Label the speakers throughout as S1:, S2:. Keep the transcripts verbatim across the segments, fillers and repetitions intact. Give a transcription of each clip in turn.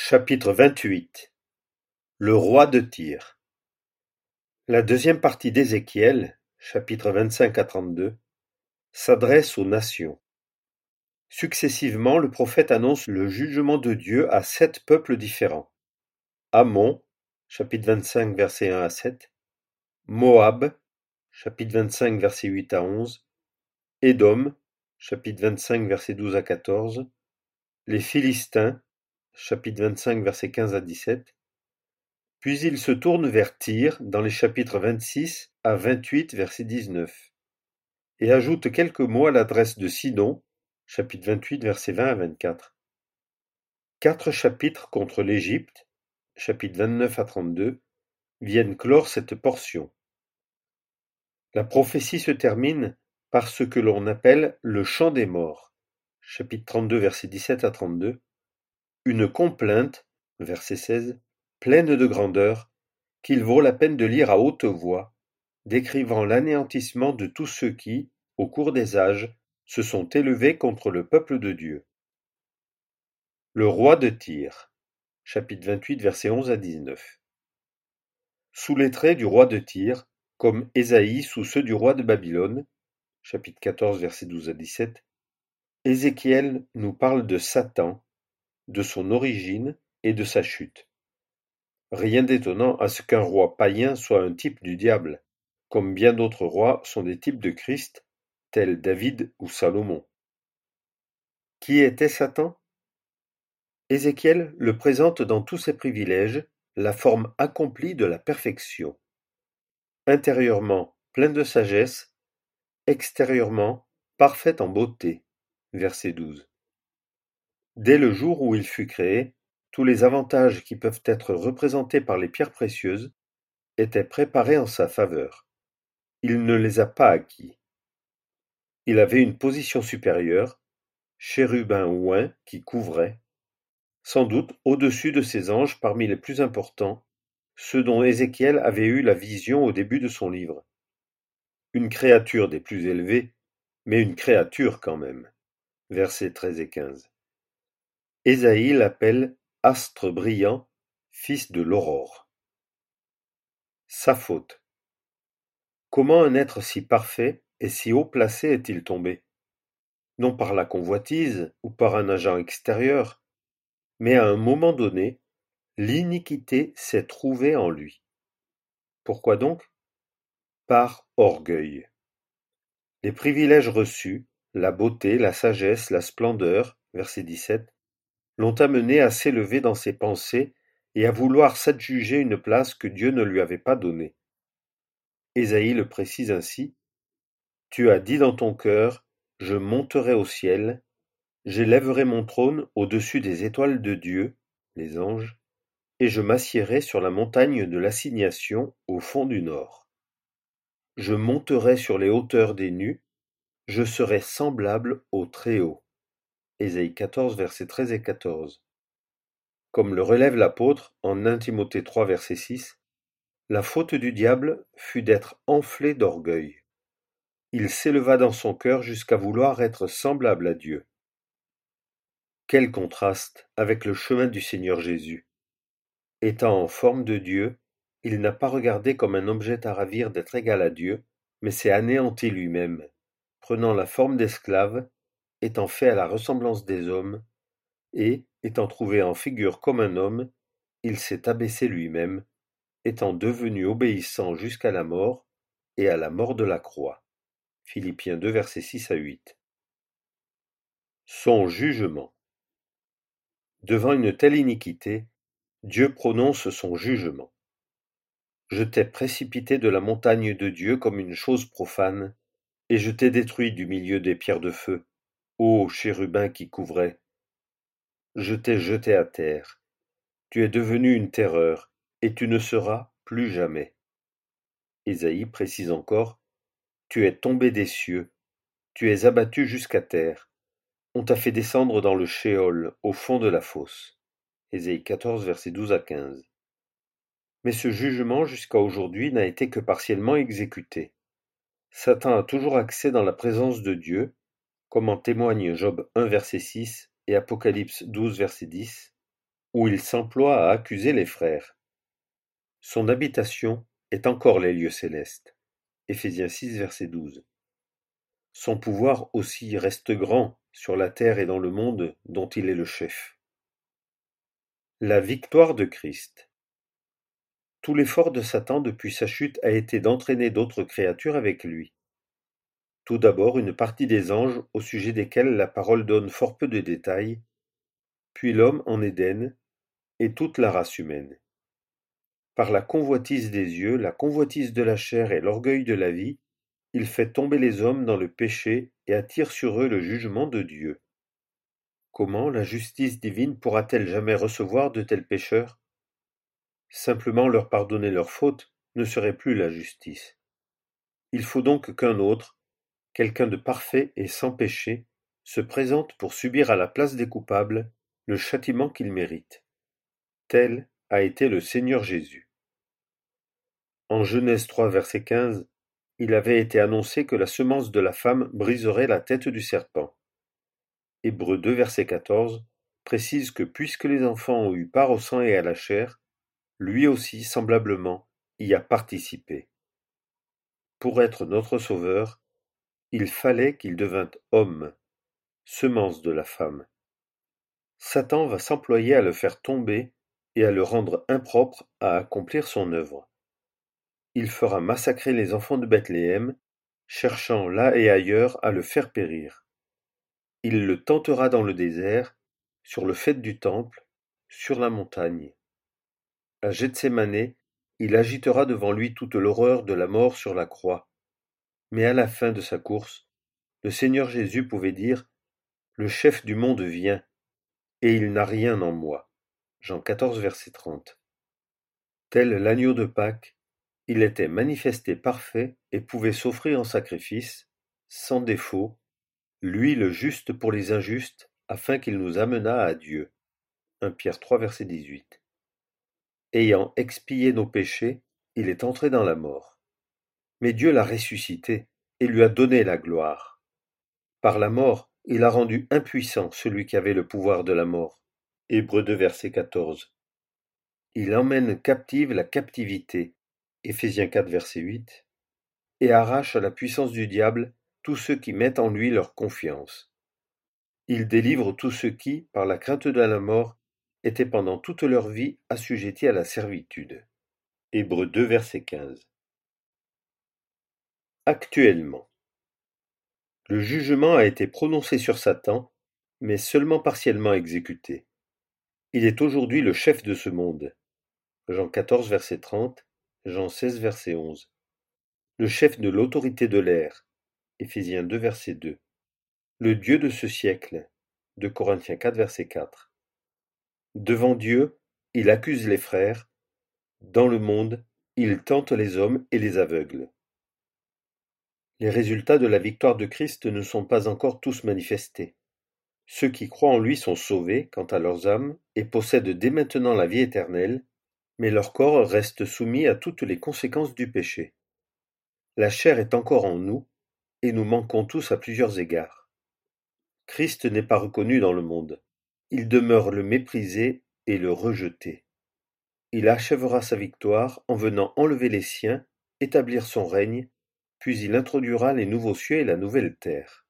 S1: Chapitre vingt-huit. Le roi de Tyr. La deuxième partie d'Ézéchiel, chapitres vingt-cinq à trente-deux, s'adresse aux nations. Successivement, le prophète annonce le jugement de Dieu à sept peuples différents. Ammon, chapitre vingt-cinq, versets un à sept. Moab, chapitre vingt-cinq, versets huit à onze. Édom, chapitre vingt-cinq, versets douze à quatorze. Les Philistins, chapitre vingt-cinq, versets quinze à dix-sept. Puis il se tourne vers Tyr dans les chapitres vingt-six à vingt-huit, verset dix-neuf, et ajoute quelques mots à l'adresse de Sidon, chapitre vingt-huit, versets vingt à vingt-quatre. Quatre chapitres contre l'Égypte, chapitres vingt-neuf à trente-deux, viennent clore cette portion. La prophétie se termine par ce que l'on appelle le chant des morts, chapitre trente-deux, versets dix-sept à trente-deux, une complainte, verset seize, pleine de grandeur, qu'il vaut la peine de lire à haute voix, décrivant l'anéantissement de tous ceux qui, au cours des âges, se sont élevés contre le peuple de Dieu. Le roi de Tyr, chapitre vingt-huit, versets onze à dix-neuf. Sous les traits du roi de Tyr, comme Ésaïe sous ceux du roi de Babylone, chapitre quatorze, versets douze à dix-sept, Ézéchiel nous parle de Satan, de son origine et de sa chute. Rien d'étonnant à ce qu'un roi païen soit un type du diable, comme bien d'autres rois sont des types de Christ, tels David ou Salomon. Qui était Satan? Ézéchiel le présente dans tous ses privilèges, la forme accomplie de la perfection. Intérieurement plein de sagesse, extérieurement parfait en beauté. Verset douze. Dès le jour où il fut créé, tous les avantages qui peuvent être représentés par les pierres précieuses étaient préparés en sa faveur. Il ne les a pas acquis. Il avait une position supérieure, chérubin oint qui couvrait, sans doute au-dessus de ses anges parmi les plus importants, ceux dont Ézéchiel avait eu la vision au début de son livre. Une créature des plus élevées, mais une créature quand même. Versets treize et quinze. Ésaïe l'appelle astre brillant, fils de l'aurore. Sa faute. Comment un être si parfait et si haut placé est-il tombé? Non par la convoitise ou par un agent extérieur, mais à un moment donné, l'iniquité s'est trouvée en lui. Pourquoi donc? Par orgueil. Les privilèges reçus, la beauté, la sagesse, la splendeur, verset dix-sept, l'ont amené à s'élever dans ses pensées et à vouloir s'adjuger une place que Dieu ne lui avait pas donnée. Ésaïe le précise ainsi: « Tu as dit dans ton cœur, je monterai au ciel, j'élèverai mon trône au-dessus des étoiles de Dieu, les anges, et je m'assiérai sur la montagne de l'assignation au fond du nord. Je monterai sur les hauteurs des nus, je serai semblable au Très-Haut. » Ésaïe quatorze, versets treize et quatorze. Comme le relève l'apôtre en un Timothée trois, verset six, la faute du diable fut d'être enflé d'orgueil. Il s'éleva dans son cœur jusqu'à vouloir être semblable à Dieu. Quel contraste avec le chemin du Seigneur Jésus! Étant en forme de Dieu, il n'a pas regardé comme un objet à ravir d'être égal à Dieu, mais s'est anéanti lui-même, prenant la forme d'esclave, étant fait à la ressemblance des hommes, et, étant trouvé en figure comme un homme, il s'est abaissé lui-même, étant devenu obéissant jusqu'à la mort, et à la mort de la croix. Philippiens deux, versets six à huit. Son jugement. Devant une telle iniquité, Dieu prononce son jugement. Je t'ai précipité de la montagne de Dieu comme une chose profane, et je t'ai détruit du milieu des pierres de feu, ô chérubin qui couvrait. Je t'ai jeté à terre. Tu es devenu une terreur, et tu ne seras plus jamais. Ésaïe précise encore: Tu es tombé des cieux, tu es abattu jusqu'à terre. On t'a fait descendre dans le shéol, au fond de la fosse. Ésaïe quatorze, versets douze à quinze. Mais ce jugement jusqu'à aujourd'hui n'a été que partiellement exécuté. Satan a toujours accès dans la présence de Dieu, comme en témoignent Job un, verset six et Apocalypse douze, verset dix. où il s'emploie à accuser les frères. Son habitation est encore les lieux célestes. Éphésiens six, verset douze. Son pouvoir aussi reste grand sur la terre et dans le monde dont il est le chef. La victoire de Christ. Tout l'effort de Satan depuis sa chute a été d'entraîner d'autres créatures avec lui. Tout d'abord une partie des anges au sujet desquels la parole donne fort peu de détails, puis l'homme en Éden, et toute la race humaine. Par la convoitise des yeux, la convoitise de la chair et l'orgueil de la vie, il fait tomber les hommes dans le péché et attire sur eux le jugement de Dieu. Comment la justice divine pourra-t-elle jamais recevoir de tels pécheurs? Simplement leur pardonner leurs fautes ne serait plus la justice. Il faut donc qu'un autre, quelqu'un de parfait et sans péché, se présente pour subir à la place des coupables le châtiment qu'ils méritent. Tel a été le Seigneur Jésus. En Genèse trois, verset quinze, il avait été annoncé que la semence de la femme briserait la tête du serpent. Hébreux deux, verset quatorze, précise que puisque les enfants ont eu part au sang et à la chair, lui aussi, semblablement, y a participé. Pour être notre Sauveur, il fallait qu'il devînt homme, semence de la femme. Satan va s'employer à le faire tomber et à le rendre impropre à accomplir son œuvre. Il fera massacrer les enfants de Bethléem, cherchant là et ailleurs à le faire périr. Il le tentera dans le désert, sur le faîte du temple, sur la montagne. À Gethsémané, il agitera devant lui toute l'horreur de la mort sur la croix. Mais à la fin de sa course, le Seigneur Jésus pouvait dire « Le chef du monde vient, et il n'a rien en moi ». Jean quatorze, verset trente. Tel l'agneau de Pâques, il était manifesté parfait et pouvait s'offrir en sacrifice, sans défaut, lui le juste pour les injustes, afin qu'il nous amenât à Dieu. un Pierre trois, verset dix-huit. Ayant expié nos péchés, il est entré dans la mort. Mais Dieu l'a ressuscité et lui a donné la gloire. Par la mort, il a rendu impuissant celui qui avait le pouvoir de la mort. Hébreux deux, verset quatorze. Il emmène captive la captivité. Éphésiens quatre, verset huit. Et arrache à la puissance du diable tous ceux qui mettent en lui leur confiance. Il délivre tous ceux qui, par la crainte de la mort, étaient pendant toute leur vie assujettis à la servitude. Hébreux deux, verset quinze. Actuellement. Le jugement a été prononcé sur Satan, mais seulement partiellement exécuté. Il est aujourd'hui le chef de ce monde. Jean quatorze, verset trente, Jean seize, verset onze. Le chef de l'autorité de l'air. Éphésiens deux, verset deux. Le Dieu de ce siècle. deux Corinthiens quatre, verset quatre. Devant Dieu, il accuse les frères. Dans le monde, il tente les hommes et les aveugle. Les résultats de la victoire de Christ ne sont pas encore tous manifestés. Ceux qui croient en lui sont sauvés quant à leurs âmes et possèdent dès maintenant la vie éternelle, mais leur corps reste soumis à toutes les conséquences du péché. La chair est encore en nous, et nous manquons tous à plusieurs égards. Christ n'est pas reconnu dans le monde. Il demeure le méprisé et le rejeté. Il achèvera sa victoire en venant enlever les siens, établir son règne, puis il introduira les nouveaux cieux et la nouvelle terre.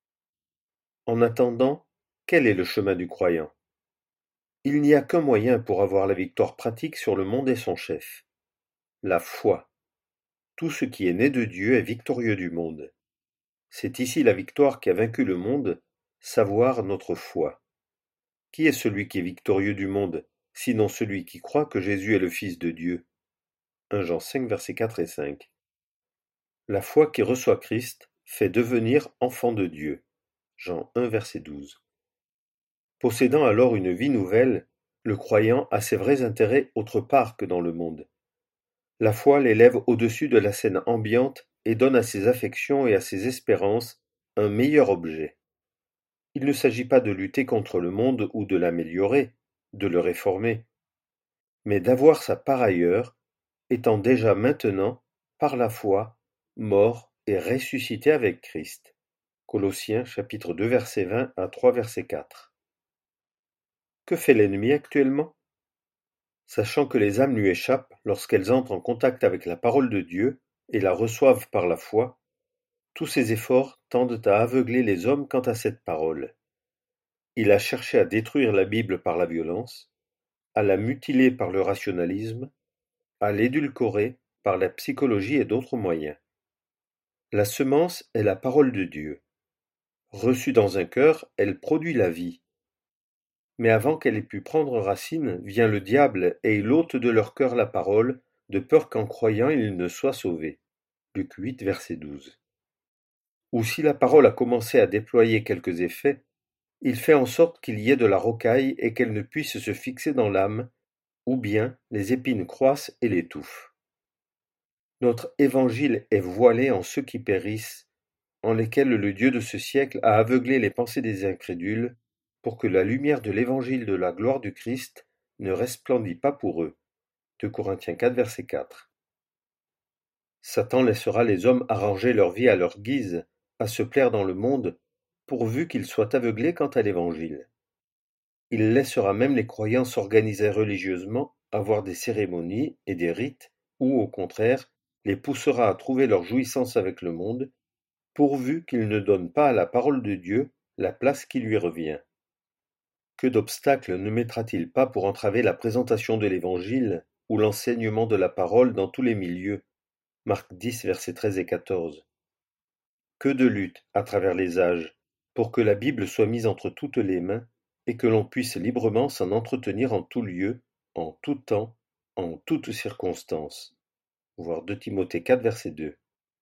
S1: En attendant, quel est le chemin du croyant? Il n'y a qu'un moyen pour avoir la victoire pratique sur le monde et son chef. La foi. Tout ce qui est né de Dieu est victorieux du monde. C'est ici la victoire qui a vaincu le monde, savoir notre foi. Qui est celui qui est victorieux du monde, sinon celui qui croit que Jésus est le Fils de Dieu? un Jean cinq, versets quatre et cinq. La foi qui reçoit Christ fait devenir enfant de Dieu. Jean un, verset douze. Possédant alors une vie nouvelle, le croyant a ses vrais intérêts autre part que dans le monde. La foi l'élève au-dessus de la scène ambiante et donne à ses affections et à ses espérances un meilleur objet. Il ne s'agit pas de lutter contre le monde ou de l'améliorer, de le réformer, mais d'avoir sa part ailleurs, étant déjà maintenant, par la foi, mort et ressuscité avec Christ. Colossiens chapitre deux verset vingt à trois verset quatre. Que fait l'ennemi actuellement? Sachant que les âmes lui échappent lorsqu'elles entrent en contact avec la parole de Dieu et la reçoivent par la foi, tous ses efforts tendent à aveugler les hommes quant à cette parole. Il a cherché à détruire la Bible par la violence, à la mutiler par le rationalisme, à l'édulcorer par la psychologie et d'autres moyens. La semence est la parole de Dieu. Reçue dans un cœur, elle produit la vie. Mais avant qu'elle ait pu prendre racine, vient le diable et il ôte de leur cœur la parole, de peur qu'en croyant ils ne soient sauvés. Luc huit, verset douze. Ou si la parole a commencé à déployer quelques effets, il fait en sorte qu'il y ait de la rocaille et qu'elle ne puisse se fixer dans l'âme, ou bien les épines croissent et l'étouffent. Notre évangile est voilé en ceux qui périssent, en lesquels le Dieu de ce siècle a aveuglé les pensées des incrédules, pour que la lumière de l'évangile de la gloire du Christ ne resplendît pas pour eux. deux Corinthiens quatre, verset quatre. Satan laissera les hommes arranger leur vie à leur guise, à se plaire dans le monde, pourvu qu'ils soient aveuglés quant à l'évangile. Il laissera même les croyants s'organiser religieusement, avoir des cérémonies et des rites, ou au contraire, les poussera à trouver leur jouissance avec le monde, pourvu qu'ils ne donnent pas à la parole de Dieu la place qui lui revient. Que d'obstacles ne mettra-t-il pas pour entraver la présentation de l'Évangile ou l'enseignement de la parole dans tous les milieux? Marc dix, versets treize et quatorze. Que de luttes à travers les âges pour que la Bible soit mise entre toutes les mains et que l'on puisse librement s'en entretenir en tout lieu, en tout temps, en toutes circonstances. Voir deux Timothée quatre, verset deux.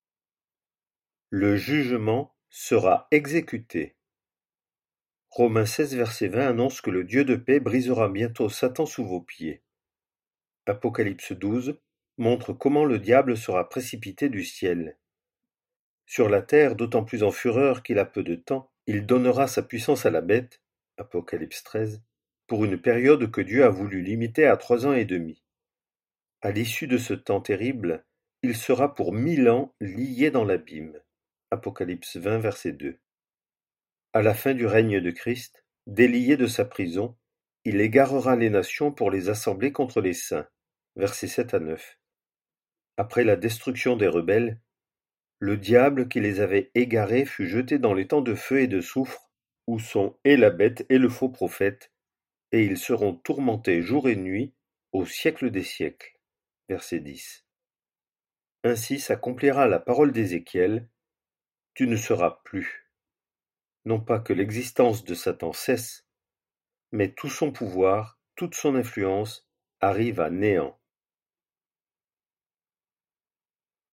S1: Le jugement sera exécuté. Romains seize, verset vingt annonce que le Dieu de paix brisera bientôt Satan sous vos pieds. Apocalypse douze montre comment le diable sera précipité du ciel. Sur la terre, d'autant plus en fureur qu'il a peu de temps, il donnera sa puissance à la bête, Apocalypse treize, pour une période que Dieu a voulu limiter à trois ans et demi. À l'issue de ce temps terrible, il sera pour mille ans lié dans l'abîme, Apocalypse vingt, verset deux. À la fin du règne de Christ, délié de sa prison, il égarera les nations pour les assembler contre les saints, versets sept à neuf. Après la destruction des rebelles, le diable qui les avait égarés fut jeté dans les temps de feu et de soufre, où sont et la bête et le faux prophète, et ils seront tourmentés jour et nuit au siècle des siècles. Verset dix. Ainsi s'accomplira la parole d'Ézéchiel, tu ne seras plus. Non pas que l'existence de Satan cesse, mais tout son pouvoir, toute son influence arrive à néant.